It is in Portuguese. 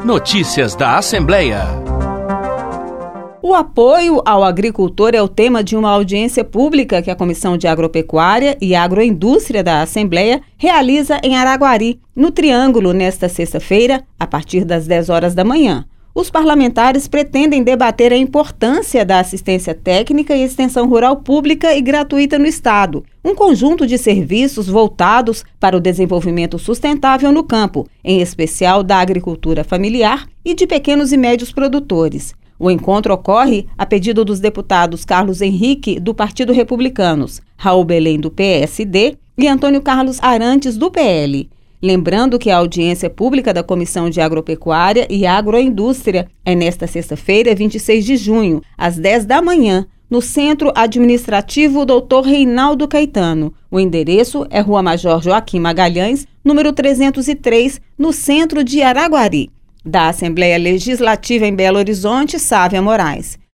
Notícias da Assembleia. O apoio ao agricultor é o tema de uma audiência pública que a Comissão de Agropecuária e Agroindústria da Assembleia realiza em Araguari, no Triângulo, nesta sexta-feira, a partir das 10 horas da manhã. Os parlamentares pretendem debater a importância da assistência técnica e extensão rural pública e gratuita no Estado, um conjunto de serviços voltados para o desenvolvimento sustentável no campo, em especial da agricultura familiar e de pequenos e médios produtores. O encontro ocorre a pedido dos deputados Carlos Henrique, do Partido Republicanos, Raul Belém, do PSD, e Antônio Carlos Arantes, do PL. Lembrando que a audiência pública da Comissão de Agropecuária e Agroindústria é nesta sexta-feira, 26 de junho, às 10 da manhã, no Centro Administrativo Dr. Reinaldo Caetano. O endereço é Rua Major Joaquim Magalhães, número 303, no centro de Araguari. Da Assembleia Legislativa em Belo Horizonte, Sávia Moraes.